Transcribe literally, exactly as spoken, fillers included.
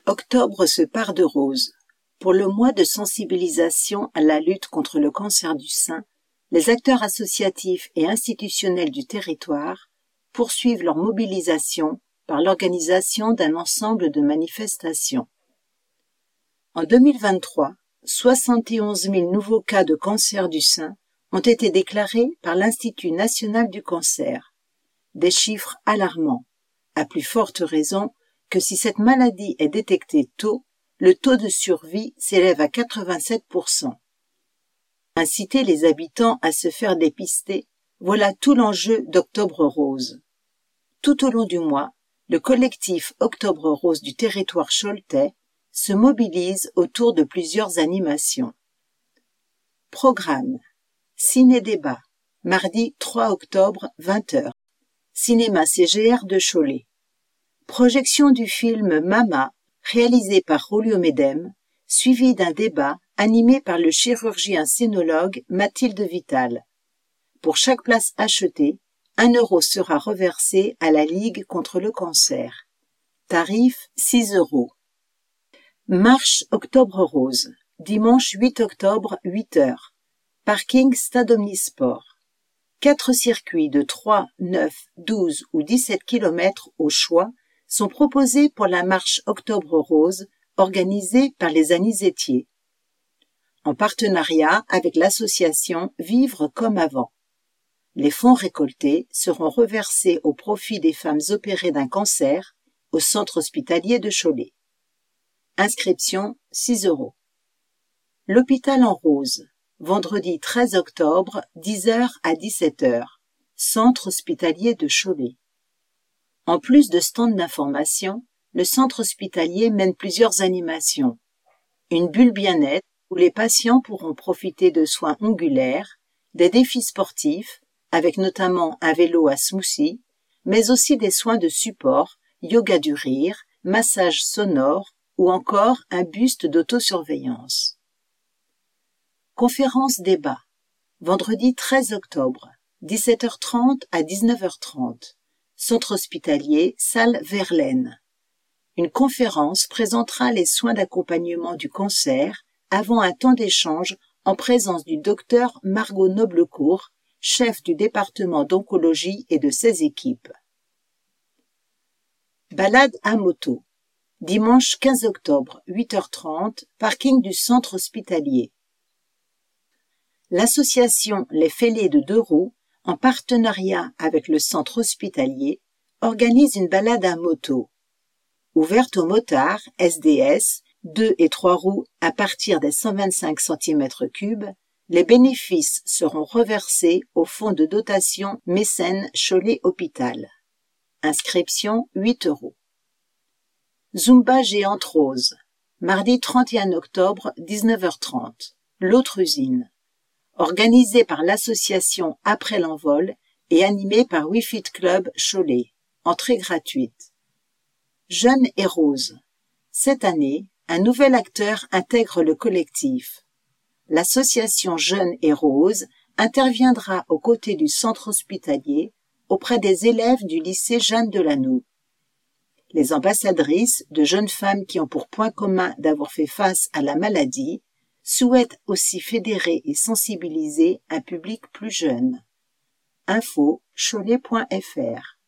Octobre se pare de rose. Pour le mois de sensibilisation à la lutte contre le cancer du sein, les acteurs associatifs et institutionnels du territoire poursuivent leur mobilisation par l'organisation d'un ensemble de manifestations. En deux mille vingt-trois, soixante et onze mille nouveaux cas de cancer du sein ont été déclarés par l'Institut national du cancer. Des chiffres alarmants, à plus forte raison que si cette maladie est détectée tôt, le taux de survie s'élève à quatre-vingt-sept pour cent. Inciter les habitants à se faire dépister, voilà tout l'enjeu d'Octobre Rose. Tout au long du mois, le collectif Octobre Rose du territoire choletais se mobilise autour de plusieurs animations. Programme: Ciné-débat, mardi trois octobre, vingt heures. Cinéma C G R de Cholet. Projection du film Mama, réalisé par Rolio Medem, suivi d'un débat animé par le chirurgien cénologue Mathilde Vital. Pour chaque place achetée, un euro sera reversé à la Ligue contre le cancer. Tarif six euros. Marche Octobre Rose, dimanche huit octobre, huit heures. Parking Stade Omnisport. Quatre circuits de trois, neuf, douze ou dix-sept kilomètres au choix sont proposés pour la marche Octobre Rose organisée par les Anisétiers, en partenariat avec l'association Vivre comme avant. Les fonds récoltés seront reversés au profit des femmes opérées d'un cancer au centre hospitalier de Cholet. Inscription six euros. L'hôpital en rose, vendredi treize octobre, dix heures à dix-sept heures, centre hospitalier de Cholet. En plus de stands d'information, le centre hospitalier mène plusieurs animations. Une bulle bien-être où les patients pourront profiter de soins ongulaires, des défis sportifs, avec notamment un vélo à smoothie, mais aussi des soins de support, yoga du rire, massage sonore ou encore un buste d'autosurveillance. Conférence débat, vendredi treize octobre, dix-sept heures trente à dix-neuf heures trente. Centre hospitalier, salle Verlaine. Une conférence présentera les soins d'accompagnement du cancer avant un temps d'échange en présence du docteur Margot Noblecourt, chef du département d'oncologie et de ses équipes. Balade à moto. Dimanche quinze octobre, huit heures trente, parking du centre hospitalier. L'association Les Fêlés de Deux Roues, en partenariat avec le centre hospitalier, organise une balade à moto. Ouverte aux motards, S D S, deux et trois roues à partir des cent vingt-cinq centimètres cubes, les bénéfices seront reversés au fonds de dotation Mécène Cholet Hôpital. Inscription huit euros. Zumba géante rose, mardi trente et un octobre, dix-neuf heures trente, l'autre usine. Organisé par l'association Après l'envol et animé par WeFit Club Cholet. Entrée gratuite. Jeunes et Rose. Cette année, un nouvel acteur intègre le collectif. L'association Jeunes et Rose interviendra aux côtés du centre hospitalier auprès des élèves du lycée Jeanne Delanoux. Les ambassadrices de jeunes femmes qui ont pour point commun d'avoir fait face à la maladie souhaitent aussi fédérer et sensibiliser un public plus jeune. Info cholet point F R